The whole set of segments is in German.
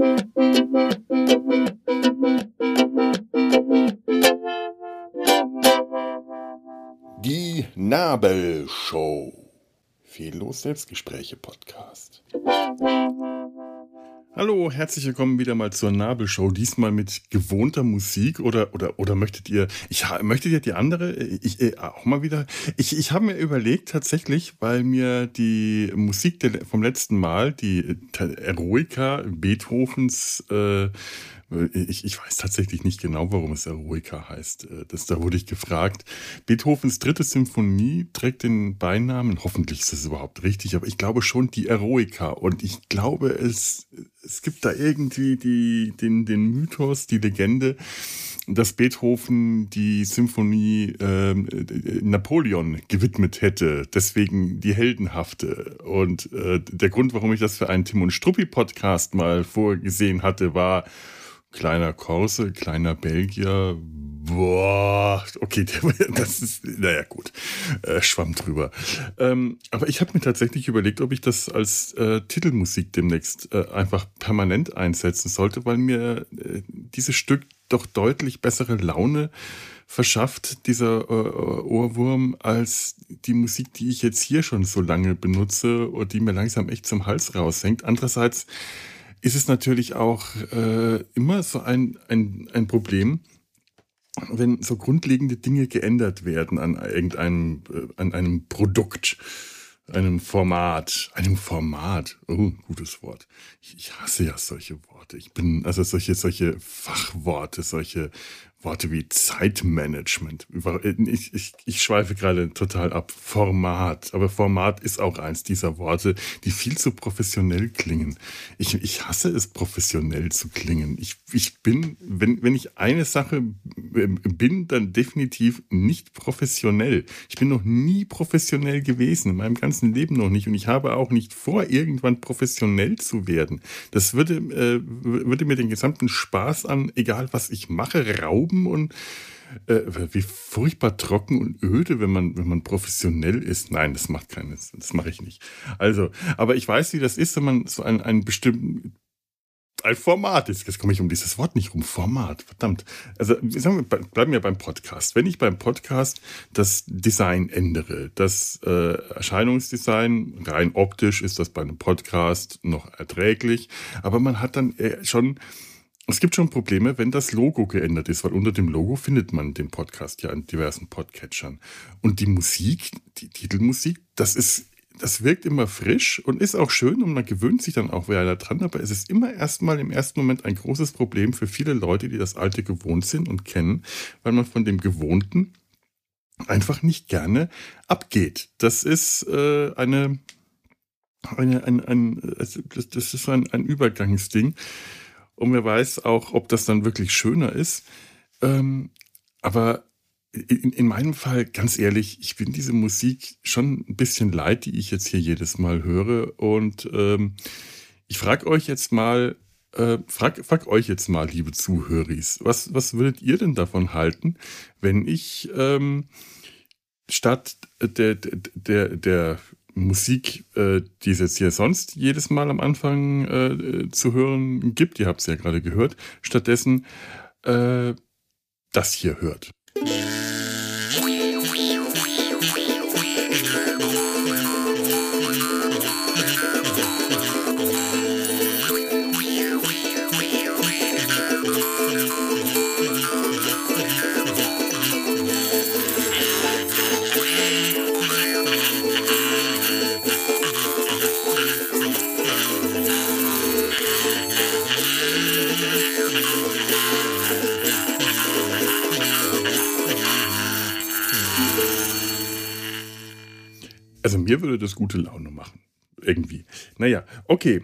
Die Nabelshow. Fehllos Selbstgespräche Podcast. Hallo, herzlich willkommen wieder mal zur Nabelshow. Diesmal mit gewohnter Musik oder möchtet ihr die andere? Auch mal wieder. Ich habe mir überlegt tatsächlich, weil mir die Musik vom letzten Mal, die Eroica Beethovens, ich weiß tatsächlich nicht genau, warum es Eroica heißt. Da wurde ich gefragt. Beethovens dritte Symphonie trägt den Beinamen, hoffentlich ist das überhaupt richtig, aber ich glaube schon die Eroica. Und ich glaube, es gibt da irgendwie den Mythos, die Legende, dass Beethoven die Symphonie Napoleon gewidmet hätte. Deswegen die heldenhafte. Und der Grund, warum ich das für einen Tim und Struppi Podcast mal vorgesehen hatte, war: kleiner Korse, kleiner Belgier, boah, okay, das ist, naja gut, schwamm drüber. Aber ich habe mir tatsächlich überlegt, ob ich das als Titelmusik demnächst einfach permanent einsetzen sollte, weil mir dieses Stück doch deutlich bessere Laune verschafft, dieser Ohrwurm, als die Musik, die ich jetzt hier schon so lange benutze und die mir langsam echt zum Hals raushängt. Andererseits ist es natürlich auch immer so ein Problem, wenn so grundlegende Dinge geändert werden an einem Produkt, einem Format. Oh, gutes Wort. Ich hasse ja solche Worte. Also solche Fachworte, solche Worte wie Zeitmanagement. Ich schweife gerade total ab. Format. Aber Format ist auch eins dieser Worte, die viel zu professionell klingen. Ich hasse es, professionell zu klingen. Ich bin, wenn ich eine Sache bin, dann definitiv nicht professionell. Ich bin noch nie professionell gewesen, in meinem ganzen Leben noch nicht. Und ich habe auch nicht vor, irgendwann professionell zu werden. Das würde mir den gesamten Spaß an, egal was ich mache, rauben. Und wie furchtbar trocken und öde, wenn man professionell ist. Nein, das mache ich nicht. Also, aber ich weiß, wie das ist, wenn man so ein Format ist. Jetzt komme ich um dieses Wort nicht rum. Format, verdammt. Also, bleiben wir beim Podcast. Wenn ich beim Podcast das Design ändere, das Erscheinungsdesign, rein optisch ist das bei einem Podcast noch erträglich, aber man hat dann es gibt schon Probleme, wenn das Logo geändert ist, weil unter dem Logo findet man den Podcast ja in diversen Podcatchern. Und die Musik, die Titelmusik, das wirkt immer frisch und ist auch schön und man gewöhnt sich dann auch wieder dran, aber es ist immer erstmal im ersten Moment ein großes Problem für viele Leute, die das Alte gewohnt sind und kennen, weil man von dem Gewohnten einfach nicht gerne abgeht. Das ist das ist ein Übergangsding. Und wer weiß auch, ob das dann wirklich schöner ist. Aber in meinem Fall, ganz ehrlich, ich bin diese Musik schon ein bisschen leid, die ich jetzt hier jedes Mal höre. Und ich frage euch jetzt mal, liebe Zuhöris, was würdet ihr denn davon halten, wenn ich statt der Musik, die es jetzt hier sonst jedes Mal am Anfang zu hören gibt, ihr habt es ja gerade gehört, stattdessen das hier hört. Also mir würde das gute Laune machen. Irgendwie. Naja, okay.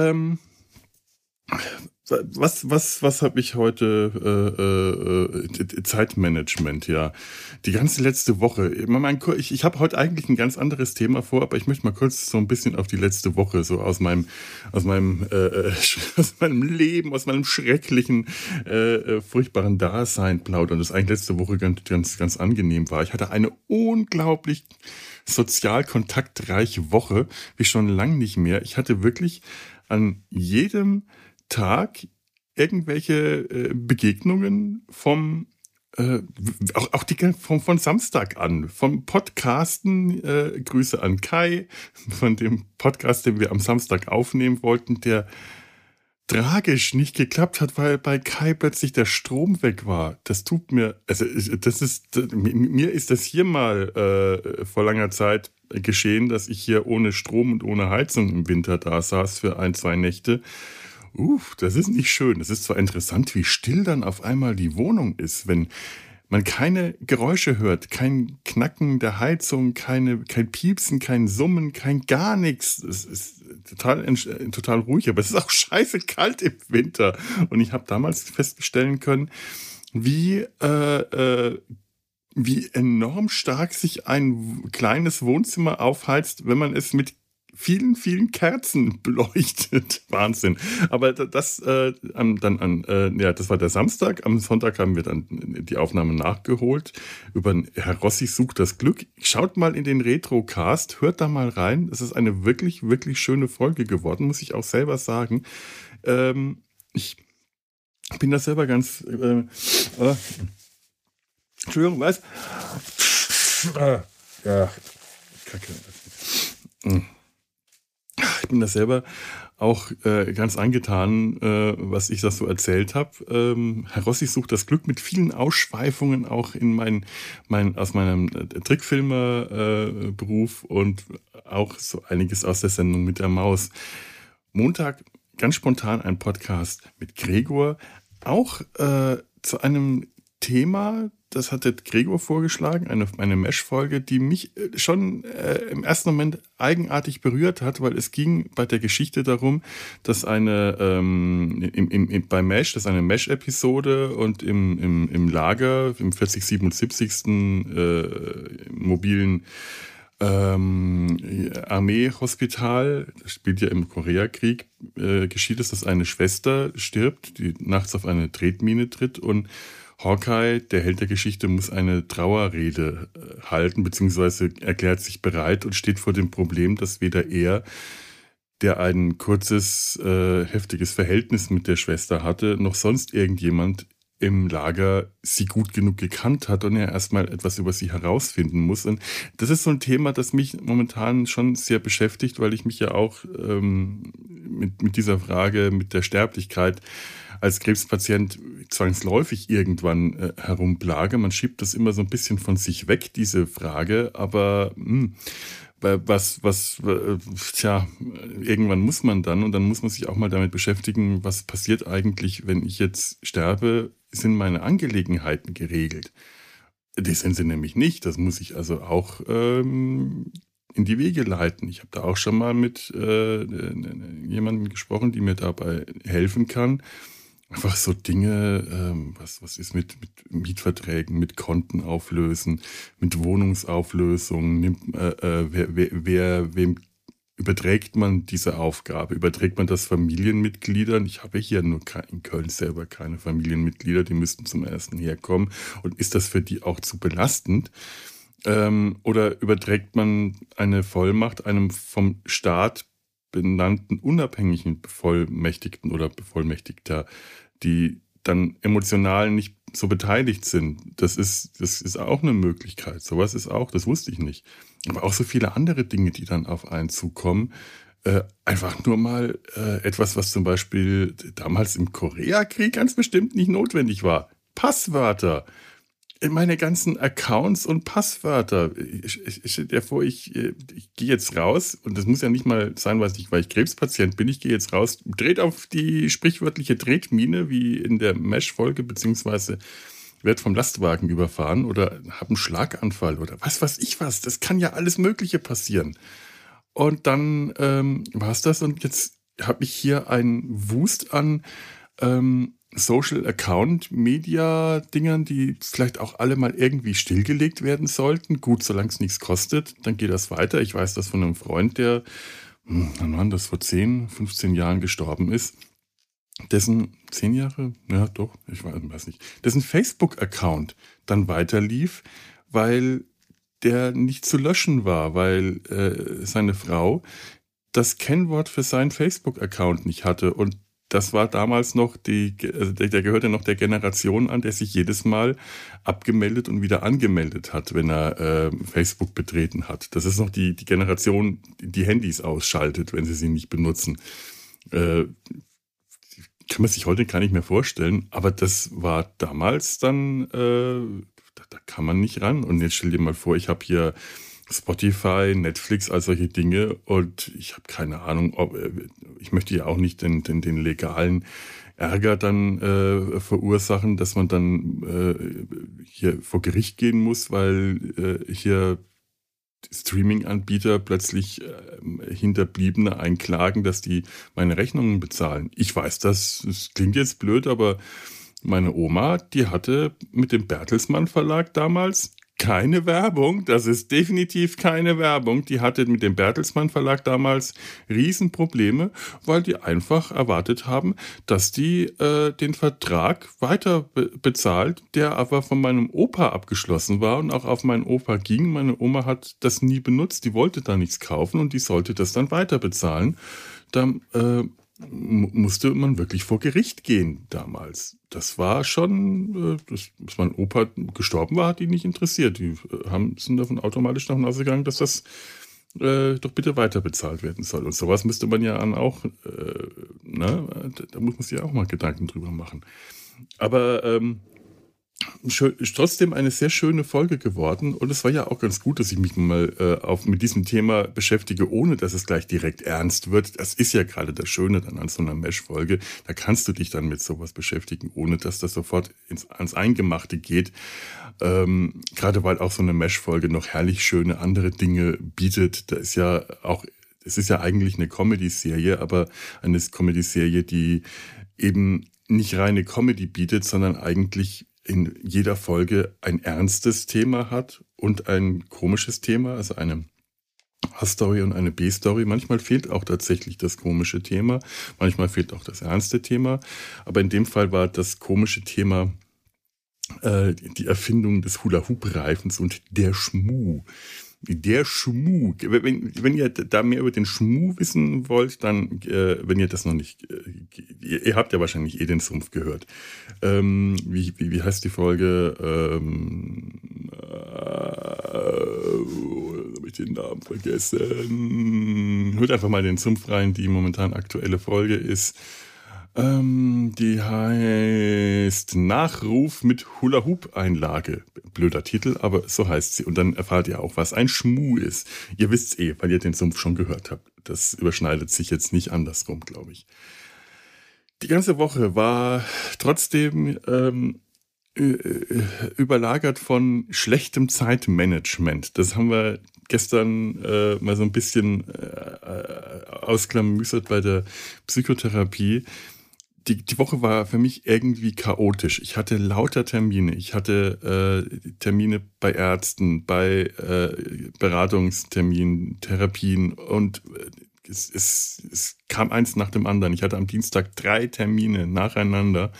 Was habe ich heute? Zeitmanagement, ja. Die ganze letzte Woche. Ich habe heute eigentlich ein ganz anderes Thema vor, aber ich möchte mal kurz so ein bisschen auf die letzte Woche, so aus meinem Leben, aus meinem schrecklichen, furchtbaren Dasein plaudern. Das eigentlich letzte Woche ganz angenehm war. Ich hatte eine unglaublich sozial kontaktreiche Woche, wie schon lange nicht mehr. Ich hatte wirklich an jedem Tag irgendwelche Begegnungen auch von Samstag an, vom Podcasten, Grüße an Kai, von dem Podcast, den wir am Samstag aufnehmen wollten, der tragisch nicht geklappt hat, weil bei Kai plötzlich der Strom weg war. Das tut mir, also mir ist das hier mal vor langer Zeit geschehen, dass ich hier ohne Strom und ohne Heizung im Winter da saß für 1, 2 Nächte. Das ist nicht schön. Es ist zwar interessant, wie still dann auf einmal die Wohnung ist, wenn man keine Geräusche hört, kein Knacken der Heizung, kein Piepsen, kein Summen, kein gar nichts. Es ist total ruhig, aber es ist auch scheiße kalt im Winter. Und ich habe damals feststellen können, wie enorm stark sich ein kleines Wohnzimmer aufheizt, wenn man es mit vielen, vielen Kerzen beleuchtet. Wahnsinn. Aber das das war der Samstag. Am Sonntag haben wir dann die Aufnahme nachgeholt. Über Herr Rossi sucht das Glück. Schaut mal in den Retrocast, hört da mal rein. Es ist eine wirklich, wirklich schöne Folge geworden, muss ich auch selber sagen. Ich bin da selber ganz Entschuldigung, was? Ja, Kacke. Ich bin da selber auch ganz angetan, was ich das so erzählt habe. Herr Rossi sucht das Glück mit vielen Ausschweifungen auch in aus meinem Trickfilmer-Beruf und auch so einiges aus der Sendung mit der Maus. Montag ganz spontan ein Podcast mit Gregor, auch zu einem Thema, das hatte Gregor vorgeschlagen, eine Mesh-Folge, die mich schon im ersten Moment eigenartig berührt hat, weil es ging bei der Geschichte darum, dass bei Mesh, das ist eine Mesh-Episode und im Lager, im 4077. Mobilen Armeehospital, das spielt ja im Koreakrieg, geschieht es, dass eine Schwester stirbt, die nachts auf eine Tretmine tritt und Hawkeye, der Held der Geschichte, muss eine Trauerrede halten, beziehungsweise erklärt sich bereit und steht vor dem Problem, dass weder er, der ein kurzes, heftiges Verhältnis mit der Schwester hatte, noch sonst irgendjemand im Lager sie gut genug gekannt hat und er erstmal etwas über sie herausfinden muss. Und das ist so ein Thema, das mich momentan schon sehr beschäftigt, weil ich mich ja auch mit dieser Frage, mit der Sterblichkeit als Krebspatient zwangsläufig irgendwann herumplage. Man schiebt das immer so ein bisschen von sich weg, diese Frage, aber irgendwann muss man dann und dann muss man sich auch mal damit beschäftigen, was passiert eigentlich, wenn ich jetzt sterbe, sind meine Angelegenheiten geregelt? Das sind sie nämlich nicht, das muss ich also auch in die Wege leiten. Ich habe da auch schon mal mit jemandem gesprochen, die mir dabei helfen kann. Einfach so Dinge, was ist mit Mietverträgen, mit Konten auflösen, mit Wohnungsauflösung, wem überträgt man diese Aufgabe? Überträgt man das Familienmitgliedern? Ich habe hier nur in Köln selber keine Familienmitglieder, die müssten zum ersten herkommen. Und ist das für die auch zu belastend? Oder überträgt man eine Vollmacht einem vom Staat benannten unabhängigen Bevollmächtigten oder Bevollmächtigter, die dann emotional nicht so beteiligt sind. Das ist auch eine Möglichkeit. Sowas ist auch, das wusste ich nicht. Aber auch so viele andere Dinge, die dann auf einen zukommen. Einfach nur mal etwas, was zum Beispiel damals im Koreakrieg ganz bestimmt nicht notwendig war. Passwörter. Meine ganzen Accounts und Passwörter. Ich stell dir vor, ich gehe jetzt raus und das muss ja nicht mal sein, weil ich Krebspatient bin. Ich gehe jetzt raus, dreht auf die sprichwörtliche Tretmine, wie in der Mesh-Folge, beziehungsweise werd vom Lastwagen überfahren oder habe einen Schlaganfall oder was weiß ich was. Das kann ja alles Mögliche passieren. Und dann war es das und jetzt habe ich hier einen Wust an Social Account Media Dingern, die vielleicht auch alle mal irgendwie stillgelegt werden sollten. Gut, solange es nichts kostet, dann geht das weiter. Ich weiß das von einem Freund, der, wann war das, vor 10, 15 Jahren gestorben ist. Dessen 10 Jahre? Ja, doch, ich weiß nicht. Dessen Facebook-Account dann weiterlief, weil der nicht zu löschen war, weil seine Frau das Kennwort für seinen Facebook-Account nicht hatte und das war damals noch der gehörte noch der Generation an, der sich jedes Mal abgemeldet und wieder angemeldet hat, wenn er Facebook betreten hat. Das ist noch die Generation, die Handys ausschaltet, wenn sie sie nicht benutzen. Äh, Kann man sich heute gar nicht mehr vorstellen, aber das war damals dann, da kann man nicht ran. Und jetzt stell dir mal vor, ich habe hier Spotify, Netflix, all solche Dinge und ich habe keine Ahnung, ich möchte ja auch nicht den legalen Ärger dann verursachen, dass man dann hier vor Gericht gehen muss, weil hier Streaming-Anbieter plötzlich Hinterbliebene einklagen, dass die meine Rechnungen bezahlen. Ich weiß, das klingt jetzt blöd, aber meine Oma, die hatte mit dem Bertelsmann Verlag damals keine Werbung. Das ist definitiv keine Werbung. Die hatte mit dem Bertelsmann Verlag damals Riesenprobleme, weil die einfach erwartet haben, dass die den Vertrag weiter bezahlt, der aber von meinem Opa abgeschlossen war und auch auf meinen Opa ging. Meine Oma hat das nie benutzt. Die wollte da nichts kaufen und die sollte das dann weiter bezahlen. Da musste man wirklich vor Gericht gehen damals. Das war schon, dass mein Opa gestorben war, hat die nicht interessiert. Die sind davon automatisch davon ausgegangen, dass das doch bitte weiter bezahlt werden soll. Und sowas müsste man ja dann auch, ne, da muss man sich ja auch mal Gedanken drüber machen. Aber trotzdem eine sehr schöne Folge geworden und es war ja auch ganz gut, dass ich mich mal mit diesem Thema beschäftige, ohne dass es gleich direkt ernst wird. Das ist ja gerade das Schöne dann an so einer Mesh-Folge. Da kannst du dich dann mit sowas beschäftigen, ohne dass das sofort ans Eingemachte geht. Gerade weil auch so eine Mesh-Folge noch herrlich schöne andere Dinge bietet. Es ist ja eigentlich eine Comedy-Serie, aber eine Comedy-Serie, die eben nicht reine Comedy bietet, sondern eigentlich in jeder Folge ein ernstes Thema hat und ein komisches Thema, also eine A-Story und eine B-Story. Manchmal fehlt auch tatsächlich das komische Thema, manchmal fehlt auch das ernste Thema. Aber in dem Fall war das komische Thema die Erfindung des Hula-Hoop-Reifens und der Schmuh. Der Schmuh. Wenn ihr da mehr über den Schmuh wissen wollt, dann, wenn ihr das noch nicht, ihr habt ja wahrscheinlich den Sumpf gehört. Wie heißt die Folge? Habe ich den Namen vergessen? Hört einfach mal den Sumpf rein, die momentan aktuelle Folge ist. Die heißt Nachruf mit Hula-Hoop-Einlage. Blöder Titel, aber so heißt sie. Und dann erfahrt ihr auch, was ein Schmuh ist. Ihr wisst's weil ihr den Sumpf schon gehört habt. Das überschneidet sich jetzt nicht andersrum, glaube ich. Die ganze Woche war trotzdem überlagert von schlechtem Zeitmanagement. Das haben wir gestern mal so ein bisschen ausklamüsert bei der Psychotherapie. Die Woche war für mich irgendwie chaotisch. Ich hatte lauter Termine. Ich hatte Termine bei Ärzten, bei Beratungsterminen, Therapien und es kam eins nach dem anderen. Ich hatte am Dienstag 3 Termine nacheinander.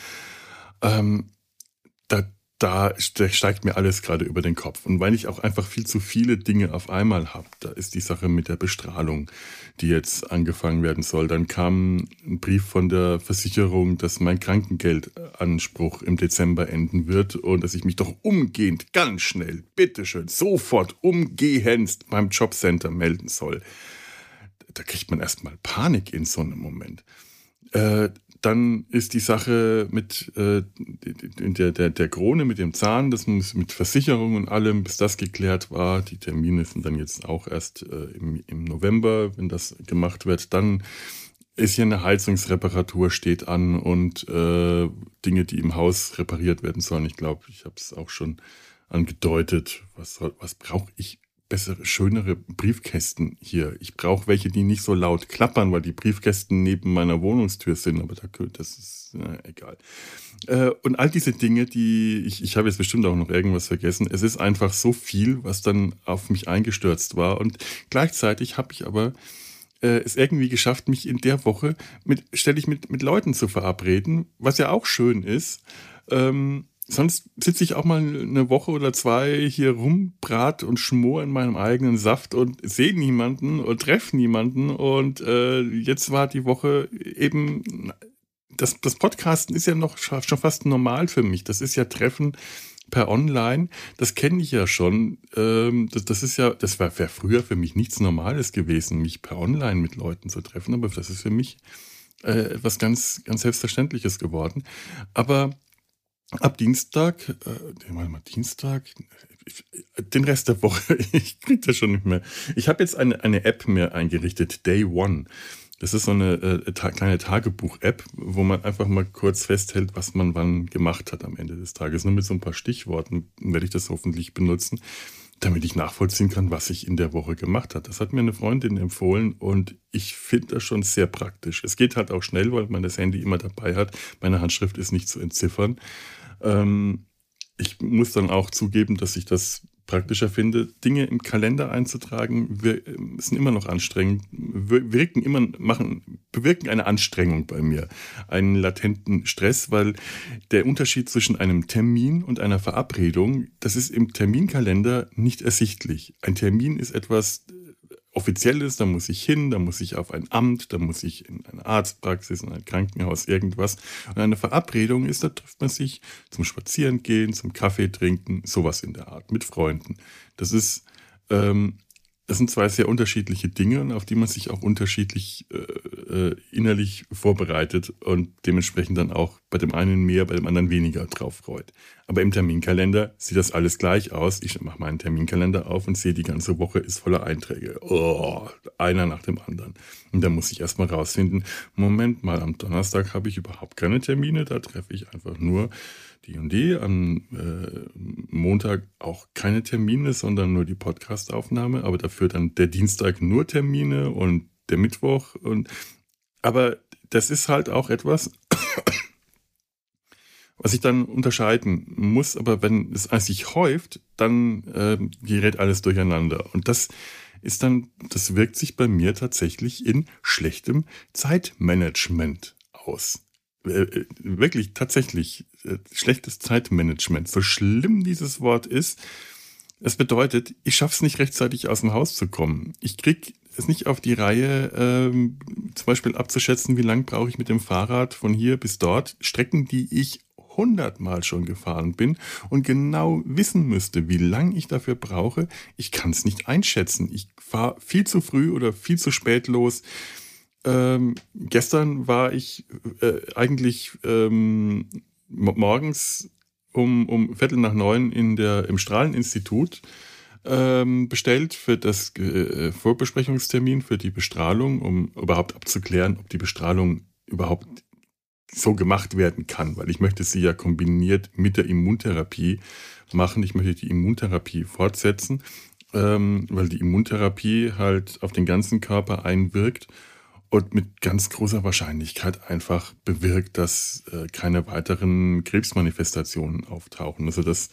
Da steigt mir alles gerade über den Kopf. Und weil ich auch einfach viel zu viele Dinge auf einmal habe, da ist die Sache mit der Bestrahlung, die jetzt angefangen werden soll. Dann kam ein Brief von der Versicherung, dass mein Krankengeldanspruch im Dezember enden wird und dass ich mich doch umgehend, ganz schnell, bitteschön, sofort umgehendst beim Jobcenter melden soll. Da kriegt man erstmal Panik in so einem Moment. Dann ist die Sache mit der Krone, mit dem Zahn, das muss mit Versicherung und allem, bis das geklärt war. Die Termine sind dann jetzt auch erst im November, wenn das gemacht wird. Dann ist hier eine Heizungsreparatur, steht an und Dinge, die im Haus repariert werden sollen. Ich glaube, ich habe es auch schon angedeutet. Was brauche ich? Bessere, schönere Briefkästen hier. Ich brauche welche, die nicht so laut klappern, weil die Briefkästen neben meiner Wohnungstür sind, aber das ist egal. Und all diese Dinge, ich habe jetzt bestimmt auch noch irgendwas vergessen. Es ist einfach so viel, was dann auf mich eingestürzt war und gleichzeitig habe ich aber es irgendwie geschafft, mich in der Woche ständig mit Leuten zu verabreden, was ja auch schön ist. Sonst sitze ich auch mal eine Woche oder 2 hier rum, brat und schmor in meinem eigenen Saft und sehe niemanden und treffe niemanden. Und jetzt war die Woche eben das Podcasten ist ja noch schon fast normal für mich. Das ist ja Treffen per Online. Das kenne ich ja schon. Das wäre früher für mich nichts Normales gewesen, mich per Online mit Leuten zu treffen. Aber das ist für mich etwas ganz, ganz Selbstverständliches geworden. Aber ab Dienstag, Dienstag, den Rest der Woche, ich kriege das schon nicht mehr. Ich habe jetzt eine App mir eingerichtet, Day One. Das ist so eine kleine Tagebuch-App, wo man einfach mal kurz festhält, was man wann gemacht hat am Ende des Tages. Nur mit so ein paar Stichworten werde ich das hoffentlich benutzen, damit ich nachvollziehen kann, was ich in der Woche gemacht habe. Das hat mir eine Freundin empfohlen und ich finde das schon sehr praktisch. Es geht halt auch schnell, weil man das Handy immer dabei hat. Meine Handschrift ist nicht zu entziffern. Ich muss dann auch zugeben, dass ich das praktischer finde. Dinge im Kalender einzutragen, sind immer noch anstrengend, bewirken eine Anstrengung bei mir, einen latenten Stress, weil der Unterschied zwischen einem Termin und einer Verabredung, das ist im Terminkalender nicht ersichtlich. Ein Termin ist etwas Offizielles, da muss ich hin, da muss ich auf ein Amt, da muss ich in eine Arztpraxis, in ein Krankenhaus, irgendwas. Und eine Verabredung ist, da trifft man sich zum Spazierengehen, zum Kaffee trinken, sowas in der Art, mit Freunden. Das sind zwei sehr unterschiedliche Dinge, auf die man sich auch unterschiedlich innerlich vorbereitet und dementsprechend dann auch bei dem einen mehr, bei dem anderen weniger drauf freut. Aber im Terminkalender sieht das alles gleich aus. Ich mache meinen Terminkalender auf und sehe, die ganze Woche ist voller Einträge. Oh, einer nach dem anderen. Und da muss ich erstmal rausfinden, Moment mal, am Donnerstag habe ich überhaupt keine Termine, da treffe ich einfach nur die und die. Am Montag auch keine Termine, sondern nur die Podcastaufnahme, aber dafür dann der Dienstag nur Termine und der Mittwoch. Aber das ist halt auch etwas, was ich dann unterscheiden muss. Aber wenn es sich häuft, dann gerät alles durcheinander. Und das wirkt sich bei mir tatsächlich in schlechtem Zeitmanagement aus. Wirklich, tatsächlich schlechtes Zeitmanagement. So schlimm dieses Wort ist, es bedeutet, ich schaffe es nicht rechtzeitig aus dem Haus zu kommen. Ich kriege es nicht auf die Reihe, zum Beispiel abzuschätzen, wie lange brauche ich mit dem Fahrrad von hier bis dort. Strecken, die ich 100-mal schon gefahren bin und genau wissen müsste, wie lange ich dafür brauche. Ich kann es nicht einschätzen. Ich fahre viel zu früh oder viel zu spät los. Gestern war ich eigentlich morgens um 8:45 im Strahleninstitut bestellt für das Vorbesprechungstermin für die Bestrahlung, um überhaupt abzuklären, ob die Bestrahlung überhaupt so gemacht werden kann, weil ich möchte sie ja kombiniert mit der Immuntherapie machen. Ich möchte die Immuntherapie fortsetzen, weil die Immuntherapie halt auf den ganzen Körper einwirkt und mit ganz großer Wahrscheinlichkeit einfach bewirkt, dass keine weiteren Krebsmanifestationen auftauchen. Also dass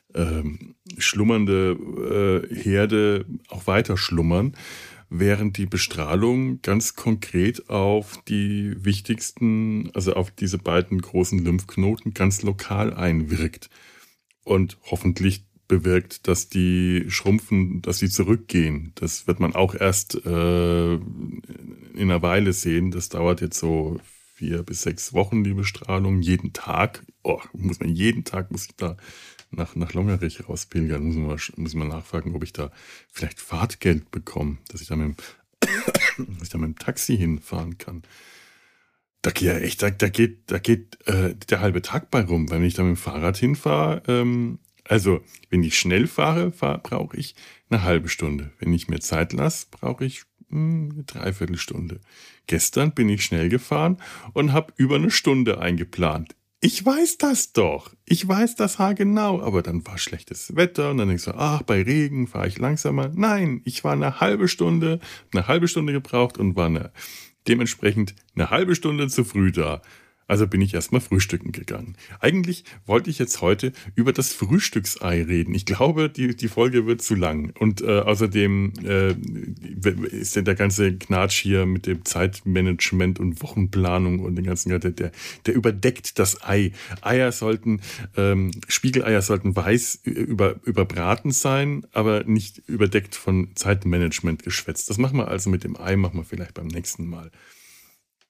schlummernde Herde auch weiter schlummern, während die Bestrahlung ganz konkret auf die wichtigsten, also auf diese beiden großen Lymphknoten ganz lokal einwirkt und hoffentlich bewirkt, dass die schrumpfen, dass sie zurückgehen. Das wird man auch erst in einer Weile sehen. Das dauert jetzt so 4 bis 6 Wochen, die Bestrahlung. Jeden Tag. Jeden Tag muss ich da nach Longerich rauspilgern. Muss ich mal nachfragen, ob ich da vielleicht Fahrtgeld bekomme, dass ich da mit dem Taxi hinfahren kann. Da geht der halbe Tag bei rum, wenn ich da mit dem Fahrrad hinfahre. Also, wenn ich schnell fahre, brauche ich eine halbe Stunde. Wenn ich mir Zeit lasse, brauche ich eine Dreiviertelstunde. Gestern bin ich schnell gefahren und habe über eine Stunde eingeplant. Ich weiß das doch. Ich weiß das haargenau. Aber dann war schlechtes Wetter und dann denke ich so, bei Regen fahre ich langsamer. Nein, ich war eine halbe Stunde gebraucht und war dementsprechend eine halbe Stunde zu früh da. Also bin ich erstmal frühstücken gegangen. Eigentlich wollte ich jetzt heute über das Frühstücksei reden. Ich glaube, die Folge wird zu lang. Und außerdem ist ja der ganze Knatsch hier mit dem Zeitmanagement und Wochenplanung und den ganzen, der überdeckt das Ei. Spiegeleier sollten weiß überbraten sein, aber nicht überdeckt von Zeitmanagement geschwätzt. Das machen wir also mit dem Ei, machen wir vielleicht beim nächsten Mal.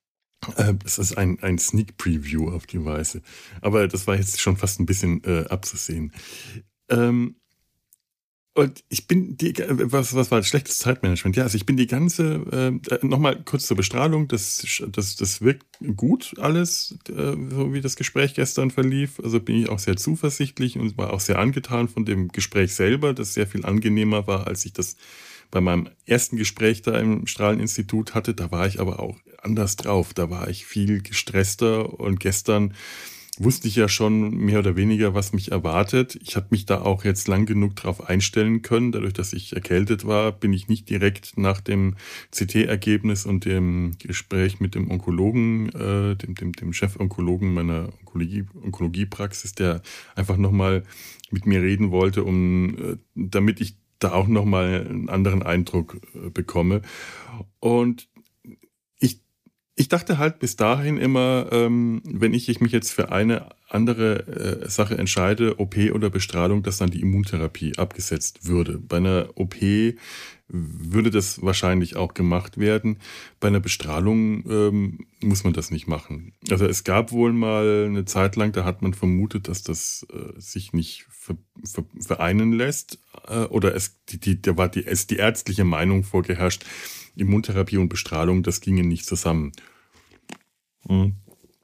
Es ist ein Sneak Preview auf die Weise. Aber das war jetzt schon fast ein bisschen abzusehen. Ähm, und ich bin was war das schlechtes Zeitmanagement? Ja, also ich bin die ganze, nochmal kurz zur Bestrahlung, das wirkt gut alles, so wie das Gespräch gestern verlief. Also bin ich auch sehr zuversichtlich und war auch sehr angetan von dem Gespräch selber, das sehr viel angenehmer war, als ich das bei meinem ersten Gespräch da im Strahleninstitut hatte. Da war ich aber auch anders drauf. Da war ich viel gestresster und gestern wusste ich ja schon mehr oder weniger, was mich erwartet. Ich habe mich da auch jetzt lang genug drauf einstellen können. Dadurch, dass ich erkältet war, bin ich nicht direkt nach dem CT-Ergebnis und dem Gespräch mit dem Onkologen, dem Chefonkologen meiner Onkologiepraxis, der einfach nochmal mit mir reden wollte, damit ich da auch nochmal einen anderen Eindruck bekomme. Und ich ich dachte halt bis dahin immer, wenn ich mich jetzt für eine andere Sache entscheide, OP oder Bestrahlung, dass dann die Immuntherapie abgesetzt würde. Bei einer OP würde das wahrscheinlich auch gemacht werden. Bei einer Bestrahlung muss man das nicht machen. Also es gab wohl mal eine Zeit lang, da hat man vermutet, dass das sich nicht vereinen lässt. Oder da war die ärztliche Meinung vorgeherrscht, Immuntherapie und Bestrahlung, das ginge nicht zusammen. Mhm.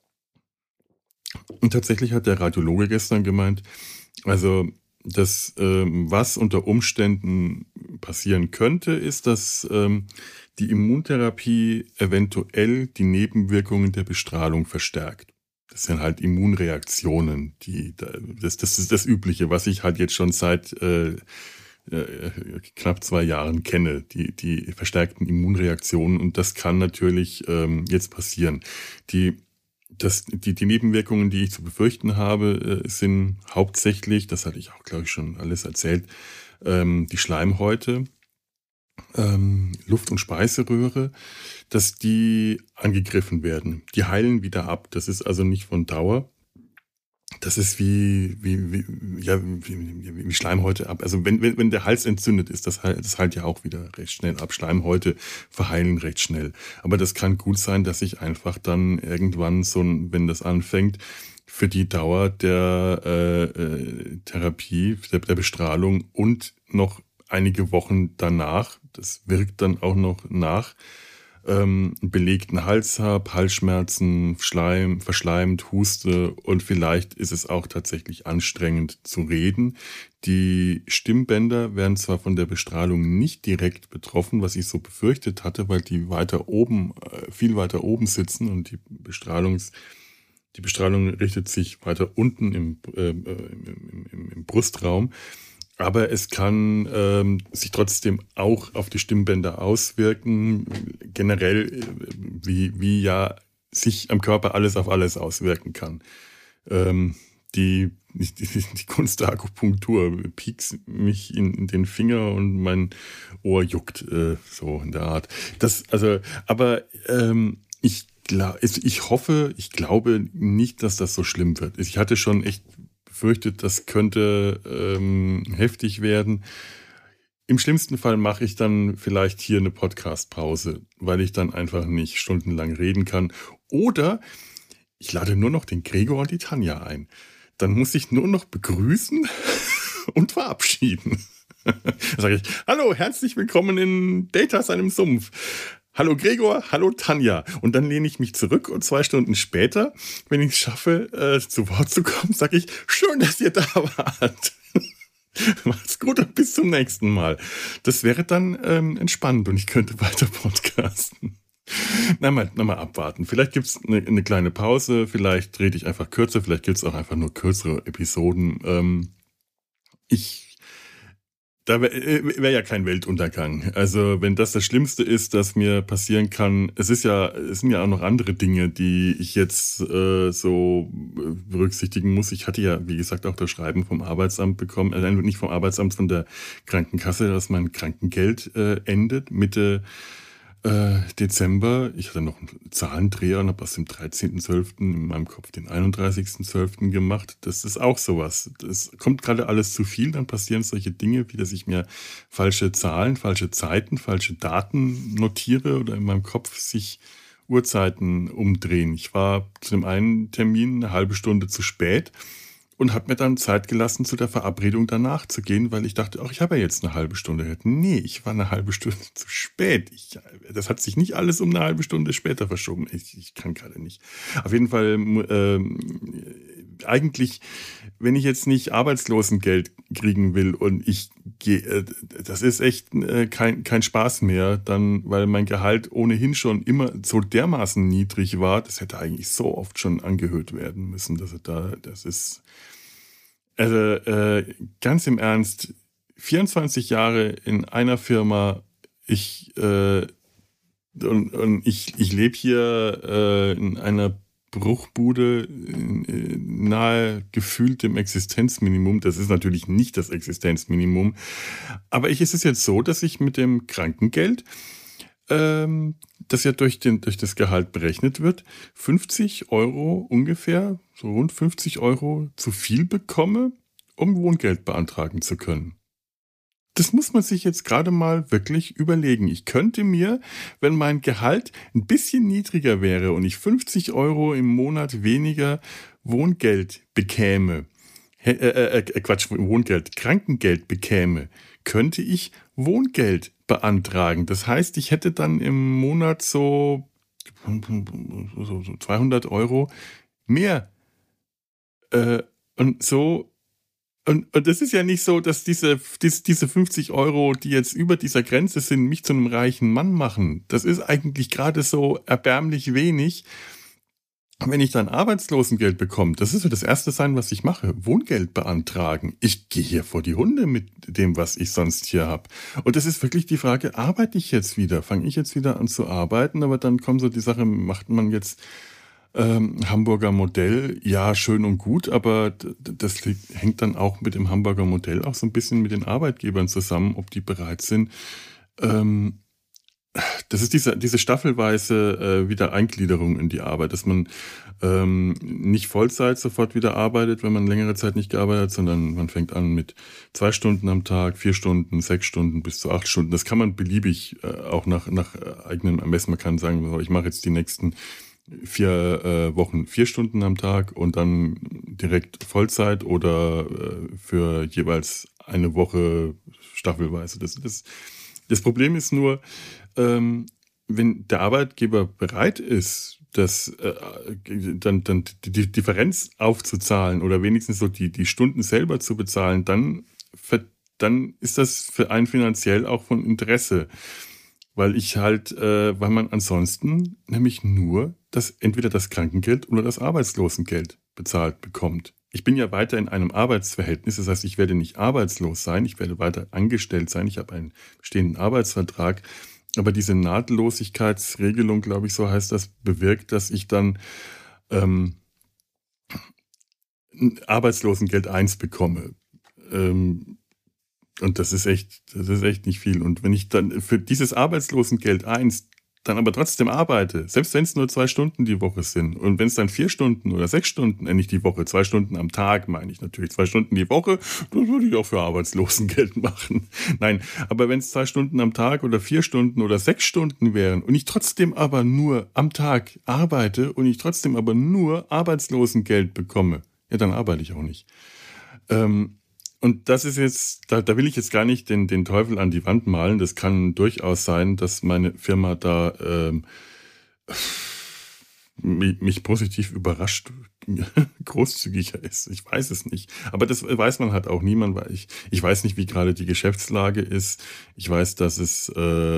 Und tatsächlich hat der Radiologe gestern gemeint, also das, was unter Umständen passieren könnte, ist, dass die Immuntherapie eventuell die Nebenwirkungen der Bestrahlung verstärkt. Das sind halt Immunreaktionen, das ist das Übliche, was ich halt jetzt schon seit knapp 2 Jahren kenne, die verstärkten Immunreaktionen. Und das kann natürlich jetzt passieren. Die Nebenwirkungen, die ich zu befürchten habe, sind hauptsächlich, das hatte ich auch, glaube ich, schon alles erzählt, die Schleimhäute, Luft- und Speiseröhre, dass die angegriffen werden. Die heilen wieder ab. Das ist also nicht von Dauer. Das ist wie Schleimhäute ab. Also wenn der Hals entzündet ist, das heilt ja auch wieder recht schnell ab. Schleimhäute verheilen recht schnell. Aber das kann gut sein, dass ich einfach dann irgendwann wenn das anfängt, für die Dauer der Therapie, der Bestrahlung und noch einige Wochen danach, das wirkt dann auch noch nach, belegten Hals habe, Halsschmerzen, verschleimt, Huste und vielleicht ist es auch tatsächlich anstrengend zu reden. Die Stimmbänder werden zwar von der Bestrahlung nicht direkt betroffen, was ich so befürchtet hatte, weil die viel weiter oben sitzen und die Bestrahlung richtet sich weiter unten im Brustraum. Aber es kann sich trotzdem auch auf die Stimmbänder auswirken. Generell, wie ja sich am Körper alles auf alles auswirken kann. Die Kunst der Akupunktur piekst mich in den Finger und mein Ohr juckt, so in der Art. Ich glaube nicht, dass das so schlimm wird. Ich hatte schon echt befürchtet, das könnte heftig werden. Im schlimmsten Fall mache ich dann vielleicht hier eine Podcast-Pause, weil ich dann einfach nicht stundenlang reden kann. Oder ich lade nur noch den Gregor und die Tanja ein. Dann muss ich nur noch begrüßen und verabschieden. Dann sage ich, hallo, herzlich willkommen in Data seinem Sumpf. Hallo Gregor, hallo Tanja. Und dann lehne ich mich zurück und 2 Stunden später, wenn ich es schaffe, zu Wort zu kommen, sage ich, schön, dass ihr da wart. Macht's gut und bis zum nächsten Mal. Das wäre dann entspannt und ich könnte weiter podcasten. Na mal abwarten. Vielleicht gibt's eine kleine Pause, vielleicht rede ich einfach kürzer, vielleicht gibt's auch einfach nur kürzere Episoden. Da wär ja kein Weltuntergang. Also wenn das Schlimmste ist, das mir passieren kann, es sind ja auch noch andere Dinge, die ich jetzt berücksichtigen muss. Ich hatte ja, wie gesagt, auch das Schreiben vom Arbeitsamt bekommen, nicht vom Arbeitsamt, von der Krankenkasse, dass mein Krankengeld endet Mitte Dezember. Ich hatte noch einen Zahlendreher und habe aus dem 13.12. in meinem Kopf den 31.12. gemacht. Das ist auch sowas. Das kommt gerade alles zu viel, dann passieren solche Dinge, wie dass ich mir falsche Zahlen, falsche Zeiten, falsche Daten notiere oder in meinem Kopf sich Uhrzeiten umdrehen. Ich war zu dem einen Termin eine halbe Stunde zu spät und habe mir dann Zeit gelassen, zu der Verabredung danach zu gehen, weil ich dachte, ach, ich habe ja jetzt eine halbe Stunde. Nee, ich war eine halbe Stunde zu spät. Das hat sich nicht alles um eine halbe Stunde später verschoben. Ich kann gerade nicht. Auf jeden Fall, eigentlich, wenn ich jetzt nicht Arbeitslosengeld kriegen will und ich gehe, das ist echt kein Spaß mehr, dann, weil mein Gehalt ohnehin schon immer so dermaßen niedrig war, das hätte eigentlich so oft schon angehöht werden müssen, das ist, also ganz im Ernst, 24 Jahre in einer Firma, ich ich lebe hier in einer Bruchbude nahe gefühlt dem Existenzminimum. Das ist natürlich nicht das Existenzminimum. Aber es ist jetzt so, dass ich mit dem Krankengeld, das ja durch das Gehalt berechnet wird, 50 Euro ungefähr, so rund 50 Euro zu viel bekomme, um Wohngeld beantragen zu können. Das muss man sich jetzt gerade mal wirklich überlegen. Ich könnte mir, wenn mein Gehalt ein bisschen niedriger wäre und ich 50 Euro im Monat weniger Wohngeld bekäme, Wohngeld, Krankengeld bekäme, könnte ich Wohngeld beantragen. Das heißt, ich hätte dann im Monat so 200 Euro mehr. Und so. Und das ist ja nicht so, dass diese 50 Euro, die jetzt über dieser Grenze sind, mich zu einem reichen Mann machen. Das ist eigentlich gerade so erbärmlich wenig. Wenn ich dann Arbeitslosengeld bekomme, das ist so das Erste sein, was ich mache. Wohngeld beantragen. Ich gehe hier vor die Hunde mit dem, was ich sonst hier habe. Und das ist wirklich die Frage, arbeite ich jetzt wieder? Fange ich jetzt wieder an zu arbeiten? Aber dann kommt so die Sache, macht man jetzt Hamburger Modell, ja, schön und gut, aber das hängt dann auch mit dem Hamburger Modell auch so ein bisschen mit den Arbeitgebern zusammen, ob die bereit sind. Das ist diese staffelweise Wiedereingliederung in die Arbeit, dass man nicht Vollzeit sofort wieder arbeitet, wenn man längere Zeit nicht gearbeitet hat, sondern man fängt an mit 2 Stunden am Tag, 4 Stunden, 6 Stunden bis zu 8 Stunden. Das kann man beliebig auch nach eigenem Ermessen. Man kann sagen, ich mache jetzt die nächsten 4 Wochen 4 Stunden am Tag und dann direkt Vollzeit oder für jeweils eine Woche staffelweise. Das Problem ist nur, wenn der Arbeitgeber bereit ist, dann die Differenz aufzuzahlen oder wenigstens so die Stunden selber zu bezahlen, dann ist das für einen finanziell auch von Interesse. Weil weil man ansonsten nämlich nur entweder das Krankengeld oder das Arbeitslosengeld bezahlt bekommt. Ich bin ja weiter in einem Arbeitsverhältnis, das heißt, ich werde nicht arbeitslos sein, ich werde weiter angestellt sein, ich habe einen bestehenden Arbeitsvertrag, aber diese Nahtlosigkeitsregelung, glaube ich, so heißt das, bewirkt, dass ich dann Arbeitslosengeld 1 bekomme. Und das ist echt nicht viel. Und wenn ich dann für dieses Arbeitslosengeld 1 dann aber trotzdem arbeite, selbst wenn es nur 2 Stunden die Woche sind und wenn es dann 4 Stunden oder 6 Stunden, nicht die Woche, 2 Stunden am Tag meine ich natürlich, 2 Stunden die Woche, das würde ich auch für Arbeitslosengeld machen. Nein, aber wenn es 2 Stunden am Tag oder 4 Stunden oder 6 Stunden wären und ich trotzdem aber nur am Tag arbeite und ich trotzdem aber nur Arbeitslosengeld bekomme, ja, dann arbeite ich auch nicht. Und das ist jetzt, da will ich jetzt gar nicht den Teufel an die Wand malen. Das kann durchaus sein, dass meine Firma da mich positiv überrascht, großzügiger ist. Ich weiß es nicht. Aber das weiß man halt auch niemand, weil ich weiß nicht, wie gerade die Geschäftslage ist. Ich weiß, dass es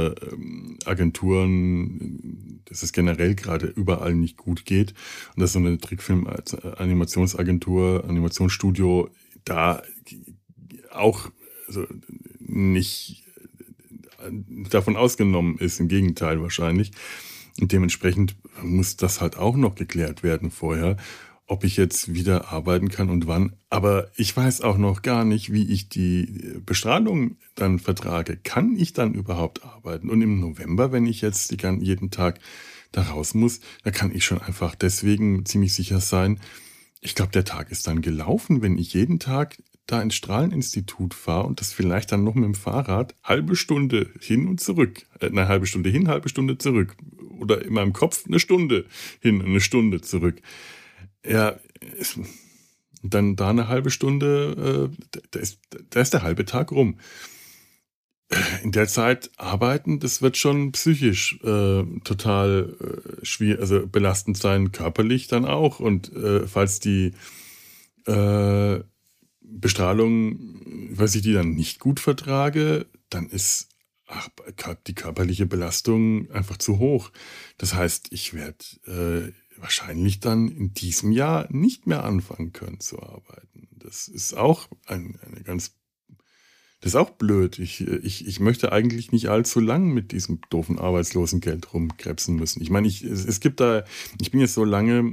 Agenturen, dass es generell gerade überall nicht gut geht. Und dass so eine Trickfilm-Animationsagentur, Animationsstudio da auch nicht davon ausgenommen ist, im Gegenteil wahrscheinlich. Und dementsprechend muss das halt auch noch geklärt werden vorher, ob ich jetzt wieder arbeiten kann und wann. Aber ich weiß auch noch gar nicht, wie ich die Bestrahlung dann vertrage. Kann ich dann überhaupt arbeiten? Und im November, wenn ich jetzt jeden Tag da raus muss, da kann ich schon einfach deswegen ziemlich sicher sein, ich glaube, der Tag ist dann gelaufen, wenn ich jeden Tag da ins Strahleninstitut fahre und das vielleicht dann noch mit dem Fahrrad halbe Stunde hin und zurück, eine halbe Stunde hin, halbe Stunde zurück, oder in meinem Kopf eine Stunde hin, eine Stunde zurück. Ja, dann da eine halbe Stunde, da ist der halbe Tag rum. In der Zeit arbeiten, das wird schon psychisch total schwierig, also belastend sein, körperlich dann auch. Und falls die äh, Bestrahlung, falls ich die dann nicht gut vertrage, dann ist die körperliche Belastung einfach zu hoch. Das heißt, ich werde wahrscheinlich dann in diesem Jahr nicht mehr anfangen können zu arbeiten. Das ist auch eine ganz das ist auch blöd. Ich möchte eigentlich nicht allzu lang mit diesem doofen Arbeitslosengeld rumkrebsen müssen. Ich meine, es gibt da, ich bin jetzt so lange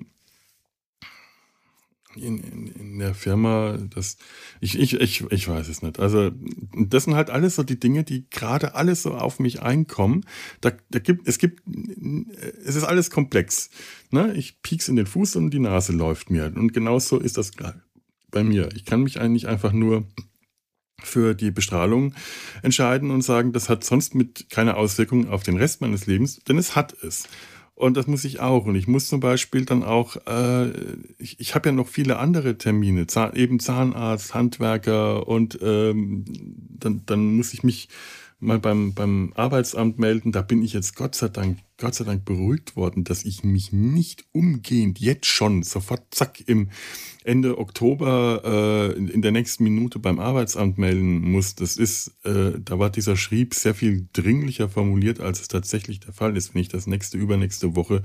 in der Firma, ich weiß es nicht. Also, das sind halt alles so die Dinge, die gerade alles so auf mich einkommen. Es ist alles komplex. Ne? Ich piek's in den Fuß und die Nase läuft mir. Und genauso ist das gerade bei mir. Ich kann mich eigentlich einfach nur für die Bestrahlung entscheiden und sagen, das hat sonst mit keine Auswirkungen auf den Rest meines Lebens, denn es hat es. Und das muss ich auch. Und ich muss zum Beispiel dann auch, ich habe ja noch viele andere Termine, eben Zahnarzt, Handwerker und dann muss ich mich mal beim Arbeitsamt melden. Da bin ich jetzt Gott sei Dank beruhigt worden, dass ich mich nicht umgehend jetzt schon sofort zack im Ende Oktober in der nächsten Minute beim Arbeitsamt melden muss. Da war dieser Schrieb sehr viel dringlicher formuliert, als es tatsächlich der Fall ist, wenn ich das übernächste Woche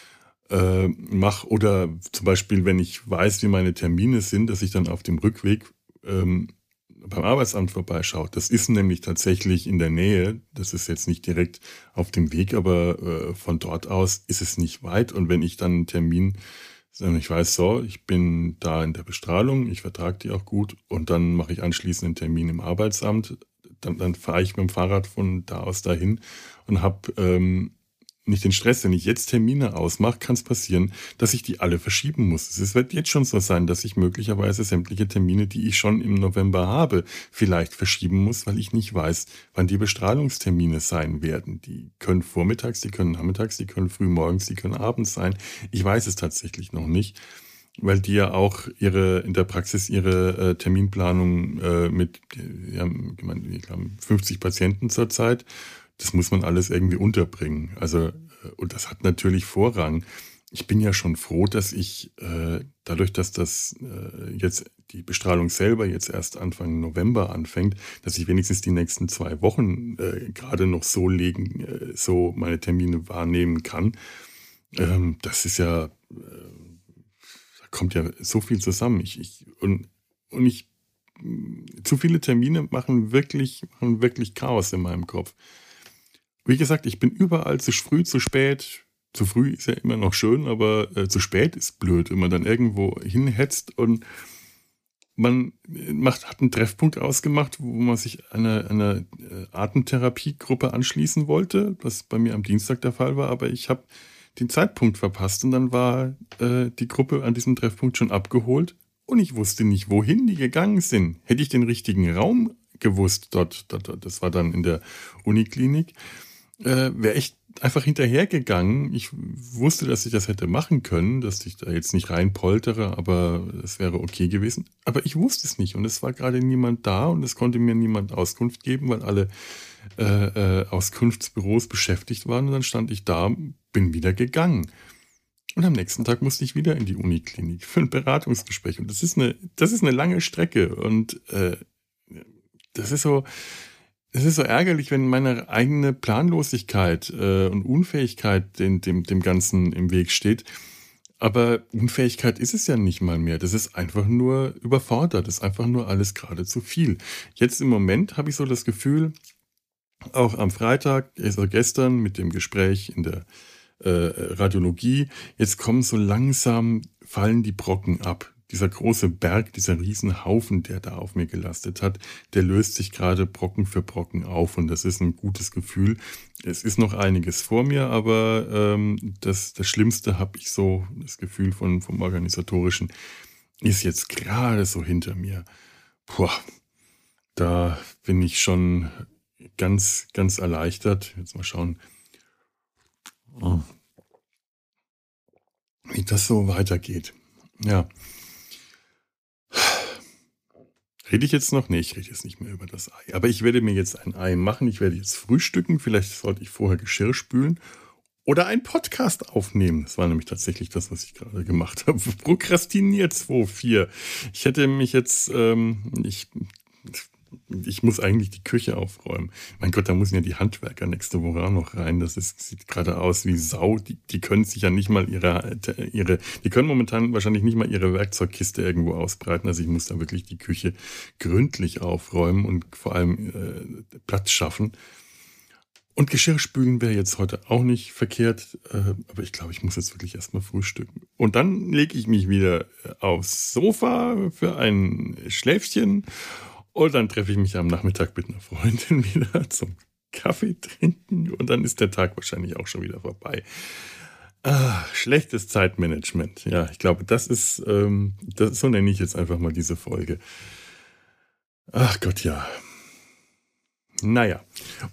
mache oder zum Beispiel, wenn ich weiß, wie meine Termine sind, dass ich dann auf dem Rückweg beim Arbeitsamt vorbeischaue. Das ist nämlich tatsächlich in der Nähe. Das ist jetzt nicht direkt auf dem Weg, aber von dort aus ist es nicht weit. Und wenn ich dann einen Termin, ich weiß so, ich bin da in der Bestrahlung, ich vertrage die auch gut und dann mache ich anschließend einen Termin im Arbeitsamt. Dann fahre ich mit dem Fahrrad von da aus dahin und habe nicht den Stress. Wenn ich jetzt Termine ausmache, kann es passieren, dass ich die alle verschieben muss. Es wird jetzt schon so sein, dass ich möglicherweise sämtliche Termine, die ich schon im November habe, vielleicht verschieben muss, weil ich nicht weiß, wann die Bestrahlungstermine sein werden. Die können vormittags, die können nachmittags, die können frühmorgens, die können abends sein. Ich weiß es tatsächlich noch nicht, weil die ja auch in der Praxis ihre Terminplanung wir haben, ich glaube, 50 Patienten zurzeit. Das muss man alles irgendwie unterbringen. Also, und das hat natürlich Vorrang. Ich bin ja schon froh, dass ich dadurch, dass das jetzt die Bestrahlung selber jetzt erst Anfang November anfängt, dass ich wenigstens die nächsten 2 Wochen gerade noch so meine Termine wahrnehmen kann. Das ist ja, da kommt ja so viel zusammen. Zu viele Termine machen wirklich Chaos in meinem Kopf. Wie gesagt, ich bin überall zu früh, zu spät. Zu früh ist ja immer noch schön, aber zu spät ist blöd, wenn man dann irgendwo hinhetzt und hat einen Treffpunkt ausgemacht, wo man sich einer Atemtherapiegruppe anschließen wollte, was bei mir am Dienstag der Fall war, aber ich habe den Zeitpunkt verpasst und dann war die Gruppe an diesem Treffpunkt schon abgeholt und ich wusste nicht, wohin die gegangen sind. Hätte ich den richtigen Raum gewusst dort, das war dann in der Uniklinik, wäre ich einfach hinterhergegangen. Ich wusste, dass ich das hätte machen können, dass ich da jetzt nicht reinpoltere, aber es wäre okay gewesen. Aber ich wusste es nicht und es war gerade niemand da und es konnte mir niemand Auskunft geben, weil alle Auskunftsbüros beschäftigt waren. Und dann stand ich da, bin wieder gegangen. Und am nächsten Tag musste ich wieder in die Uniklinik für ein Beratungsgespräch. Und das ist eine lange Strecke und das ist so. Es ist so ärgerlich, wenn meine eigene Planlosigkeit und Unfähigkeit dem Ganzen im Weg steht. Aber Unfähigkeit ist es ja nicht mal mehr. Das ist einfach nur überfordert. Das ist einfach nur alles gerade zu viel. Jetzt im Moment habe ich so das Gefühl, auch am Freitag, also gestern mit dem Gespräch in der Radiologie, jetzt kommen so langsam, fallen die Brocken ab. Dieser große Berg, dieser Riesenhaufen, der da auf mir gelastet hat, der löst sich gerade Brocken für Brocken auf und das ist ein gutes Gefühl. Es ist noch einiges vor mir, aber das Schlimmste habe ich so, das Gefühl vom Organisatorischen, ist jetzt gerade so hinter mir. Puh, da bin ich schon ganz erleichtert. Jetzt mal schauen. Oh, wie das so weitergeht. Ja. Rede ich jetzt noch? Nee, ich rede jetzt nicht mehr über das Ei. Aber ich werde mir jetzt ein Ei machen. Ich werde jetzt frühstücken. Vielleicht sollte ich vorher Geschirr spülen oder einen Podcast aufnehmen. Das war nämlich tatsächlich das, was ich gerade gemacht habe. Prokrastiniert 2-4. Ich hätte mich jetzt, ich muss eigentlich die Küche aufräumen. Mein Gott, da müssen ja die Handwerker nächste Woche auch noch rein. Sieht gerade aus wie Sau. Die können sich ja nicht mal die können momentan wahrscheinlich nicht mal ihre Werkzeugkiste irgendwo ausbreiten. Also ich muss da wirklich die Küche gründlich aufräumen und vor allem Platz schaffen. Und Geschirr spülen wäre jetzt heute auch nicht verkehrt, aber ich glaube, ich muss jetzt wirklich erstmal frühstücken. Und dann lege ich mich wieder aufs Sofa für ein Schläfchen und dann treffe ich mich am Nachmittag mit einer Freundin wieder zum Kaffee trinken und dann ist der Tag wahrscheinlich auch schon wieder vorbei. Schlechtes Zeitmanagement. Ja, ich glaube, so nenne ich jetzt einfach mal diese Folge. Ach Gott, ja. Naja,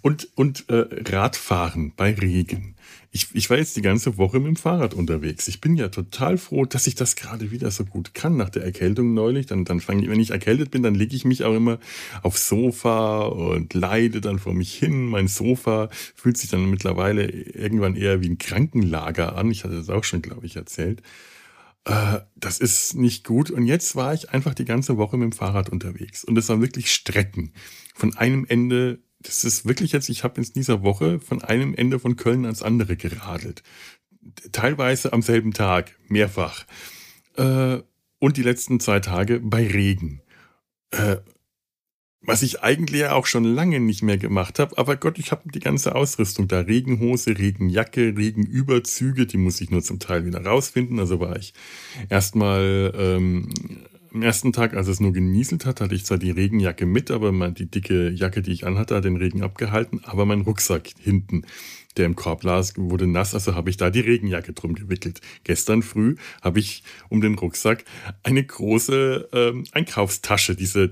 Radfahren bei Regen. Ich war jetzt die ganze Woche mit dem Fahrrad unterwegs. Ich bin ja total froh, dass ich das gerade wieder so gut kann nach der Erkältung neulich. Dann fange ich, wenn ich erkältet bin, dann lege ich mich auch immer aufs Sofa und leide dann vor mich hin. Mein Sofa fühlt sich dann mittlerweile irgendwann eher wie ein Krankenlager an. Ich hatte das auch schon, glaube ich, erzählt. Das ist nicht gut. Und jetzt war ich einfach die ganze Woche mit dem Fahrrad unterwegs. Und es waren wirklich Strecken. Von einem Ende, das ist wirklich jetzt, ich habe in dieser Woche von einem Ende von Köln ans andere geradelt. Teilweise am selben Tag, mehrfach. Äh, und die letzten 2 Tage bei Regen. Äh, Was ich eigentlich ja auch schon lange nicht mehr gemacht habe. Aber Gott, ich habe die ganze Ausrüstung da. Regenhose, Regenjacke, Regenüberzüge. Die muss ich nur zum Teil wieder rausfinden. Also war ich erstmal am ersten Tag, als es nur genieselt hat, hatte ich zwar die Regenjacke mit, aber die dicke Jacke, die ich anhatte, hat den Regen abgehalten. Aber mein Rucksack hinten, der im Korb lag, wurde nass, also habe ich da die Regenjacke drum gewickelt. Gestern früh habe ich um den Rucksack eine große Einkaufstasche, diese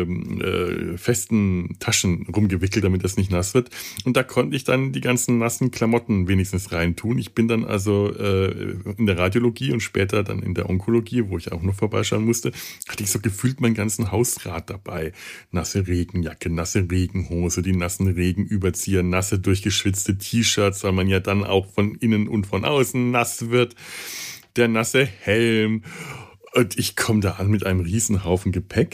festen Taschen rumgewickelt, damit das nicht nass wird. Und da konnte ich dann die ganzen nassen Klamotten wenigstens reintun. Ich bin dann also in der Radiologie und später dann in der Onkologie, wo ich auch noch vorbeischauen musste, hatte ich so gefühlt meinen ganzen Hausrat dabei. Nasse Regenjacke, nasse Regenhose, die nassen Regenüberzieher, nasse durchgeschwitzte T-Shirts, weil man ja dann auch von innen und von außen nass wird. Der nasse Helm. Und ich komme da an mit einem Riesenhaufen Gepäck.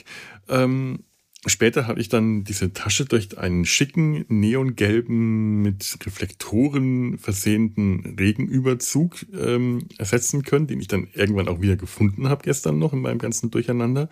Später habe ich dann diese Tasche durch einen schicken, neongelben, mit Reflektoren versehenen Regenüberzug ersetzen können, den ich dann irgendwann auch wieder gefunden habe gestern noch in meinem ganzen Durcheinander.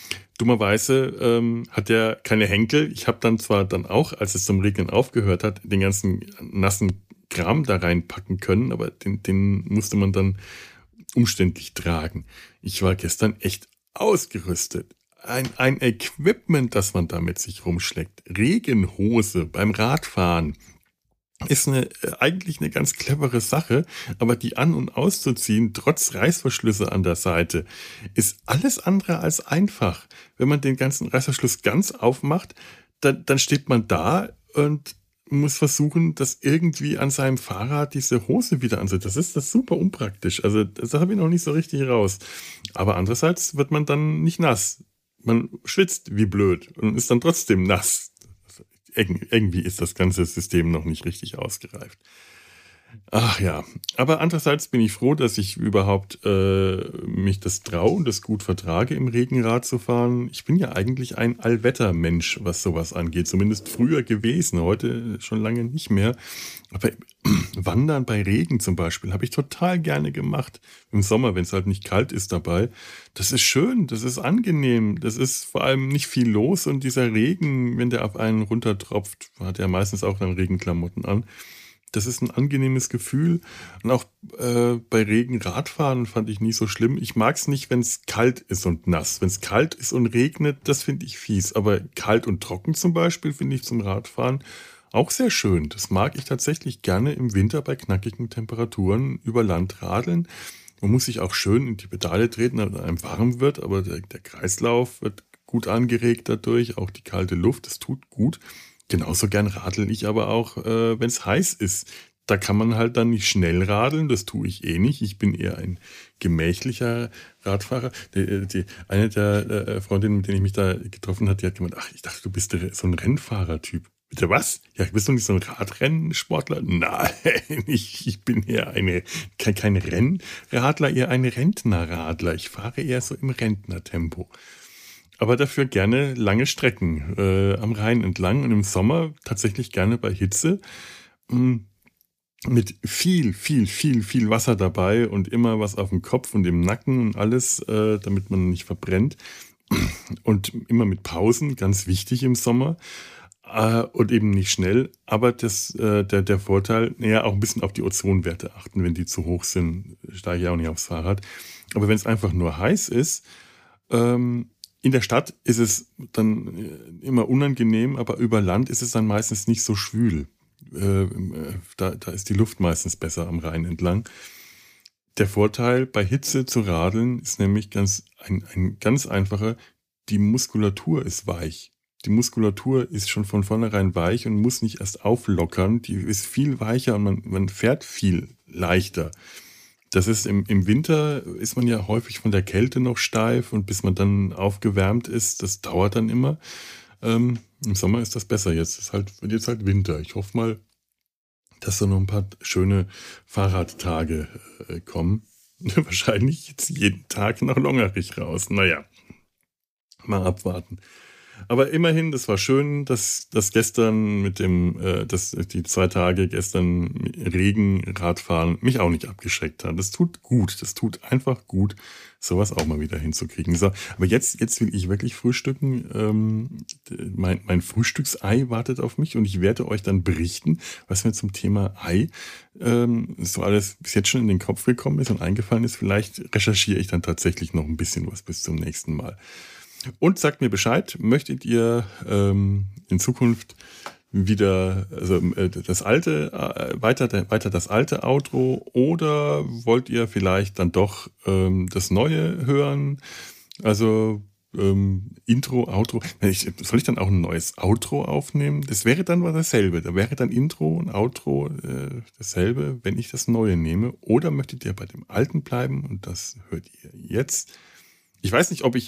Dummerweise hat der keine Henkel. Ich habe dann zwar dann auch, als es zum Regnen aufgehört hat, den ganzen nassen Kram da reinpacken können, aber den musste man dann umständlich tragen. Ich war gestern echt ausgerüstet. Ein Equipment, das man da mit sich rumschlägt. Regenhose beim Radfahren ist eigentlich eine ganz clevere Sache, aber die an- und auszuziehen, trotz Reißverschlüsse an der Seite, ist alles andere als einfach. Wenn man den ganzen Reißverschluss ganz aufmacht, dann steht man da und muss versuchen, dass irgendwie an seinem Fahrrad diese Hose wieder ansetzt. Das super unpraktisch. Also das habe ich noch nicht so richtig raus. Aber andererseits wird man dann nicht nass. Man schwitzt wie blöd und ist dann trotzdem nass. Irgendwie ist das ganze System noch nicht richtig ausgereift. Ach ja, aber andererseits bin ich froh, dass ich überhaupt mich das traue und das gut vertrage, im Regenrad zu fahren. Ich bin ja eigentlich ein Allwettermensch, was sowas angeht. Zumindest früher gewesen, heute schon lange nicht mehr. Aber Wandern bei Regen zum Beispiel habe ich total gerne gemacht. Im Sommer, wenn es halt nicht kalt ist dabei. Das ist schön, das ist angenehm. Das ist vor allem nicht viel los und dieser Regen, wenn der auf einen runtertropft, hat er meistens auch dann Regenklamotten an. Das ist ein angenehmes Gefühl. Und auch bei Regen Radfahren fand ich nie so schlimm. Ich mag es nicht, wenn es kalt ist und nass. Wenn es kalt ist und regnet, das finde ich fies. Aber kalt und trocken zum Beispiel finde ich zum Radfahren auch sehr schön. Das mag ich tatsächlich gerne im Winter bei knackigen Temperaturen über Land radeln. Man muss sich auch schön in die Pedale treten, damit einem warm wird. Aber der Kreislauf wird gut angeregt dadurch. Auch die kalte Luft, das tut gut. Genauso gern radel ich aber auch, wenn es heiß ist. Da kann man halt dann nicht schnell radeln, das tue ich eh nicht. Ich bin eher ein gemächlicher Radfahrer. Eine der Freundinnen, mit denen ich mich da getroffen habe, die hat gemeint, ach, ich dachte, du bist so ein Rennfahrertyp. Bitte was? Ja, bist du nicht so ein Radrennsportler? Nein, ich bin eher kein Rennradler, eher ein Rentnerradler. Ich fahre eher so im Rentnertempo. Aber dafür gerne lange Strecken am Rhein entlang und im Sommer tatsächlich gerne bei Hitze. Mit viel Wasser dabei und immer was auf dem Kopf und im Nacken und alles, damit man nicht verbrennt. Und immer mit Pausen, ganz wichtig im Sommer. Und eben nicht schnell. Aber der Vorteil, auch ein bisschen auf die Ozonwerte achten. Wenn die zu hoch sind, steige ich auch nicht aufs Fahrrad. Aber wenn es einfach nur heiß ist, in der Stadt ist es dann immer unangenehm, aber über Land ist es dann meistens nicht so schwül. Da ist die Luft meistens besser am Rhein entlang. Der Vorteil bei Hitze zu radeln ist nämlich ein ganz einfacher, die Muskulatur ist weich. Die Muskulatur ist schon von vornherein weich und muss nicht erst auflockern. Die ist viel weicher und man fährt viel leichter. Das ist im Winter ist man ja häufig von der Kälte noch steif und bis man dann aufgewärmt ist, das dauert dann immer. Im Sommer ist das besser. Wird jetzt halt Winter. Ich hoffe mal, dass da noch ein paar schöne Fahrradtage kommen. Wahrscheinlich jetzt jeden Tag nach Longerich raus. Naja, mal abwarten. Aber immerhin, das war schön, dass gestern die 2 Tage gestern Regenradfahren mich auch nicht abgeschreckt hat. Das tut gut, das tut einfach gut, sowas auch mal wieder hinzukriegen. So, aber jetzt will ich wirklich frühstücken. Mein Frühstücksei wartet auf mich und ich werde euch dann berichten, was mir zum Thema Ei so alles bis jetzt schon in den Kopf gekommen ist und eingefallen ist. Vielleicht recherchiere ich dann tatsächlich noch ein bisschen was bis zum nächsten Mal. Und sagt mir Bescheid, möchtet ihr in Zukunft wieder weiter das alte Outro oder wollt ihr vielleicht dann doch das neue hören? Also Intro, Outro. Soll ich dann auch ein neues Outro aufnehmen? Das wäre dann mal dasselbe. Da wäre dann Intro und Outro dasselbe, wenn ich das neue nehme. Oder möchtet ihr bei dem alten bleiben und das hört ihr jetzt? Ich weiß nicht, ob ich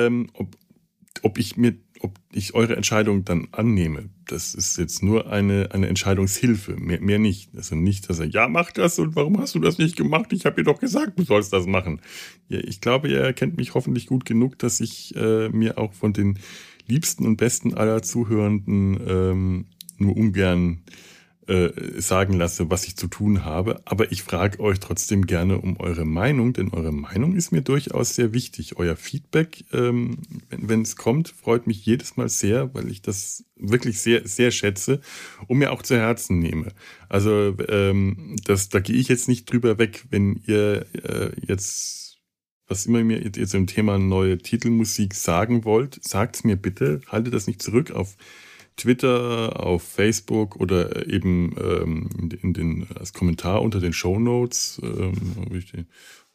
eure Entscheidung dann annehme. Das ist jetzt nur eine Entscheidungshilfe, mehr nicht. Also nicht, dass ja, mach das und warum hast du das nicht gemacht? Ich habe dir doch gesagt, du sollst das machen. Ja, ich glaube, ihr kennt mich hoffentlich gut genug, dass ich mir auch von den liebsten und besten aller Zuhörenden nur ungern sagen lasse, was ich zu tun habe. Aber ich frage euch trotzdem gerne um eure Meinung, denn eure Meinung ist mir durchaus sehr wichtig. Euer Feedback, wenn es kommt, freut mich jedes Mal sehr, weil ich das wirklich sehr, sehr schätze und mir auch zu Herzen nehme. Also da gehe ich jetzt nicht drüber weg, wenn ihr jetzt was immer mir jetzt zum Thema neue Titelmusik sagen wollt, sagt's mir bitte, haltet das nicht zurück auf Twitter, auf Facebook oder eben als Kommentar unter den Shownotes. Habe ich die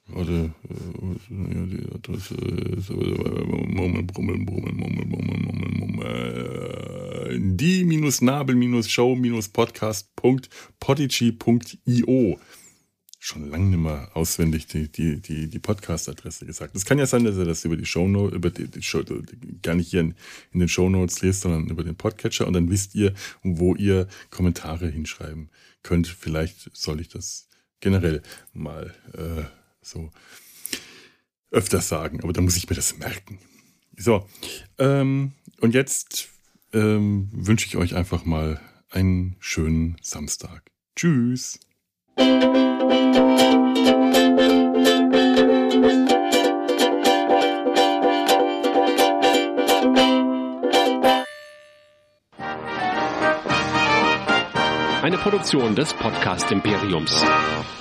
Adresse die-nabel-show-podcast.podigy.io. Schon lange nicht mehr auswendig die Podcast-Adresse gesagt. Es kann ja sein, dass ihr das über die Shownotes, gar nicht hier in den Shownotes lest, sondern über den Podcatcher und dann wisst ihr, wo ihr Kommentare hinschreiben könnt. Vielleicht soll ich das generell mal so öfters sagen, aber da muss ich mir das merken. So, und jetzt wünsche ich euch einfach mal einen schönen Samstag. Tschüss! Eine Produktion des Podcast Imperiums.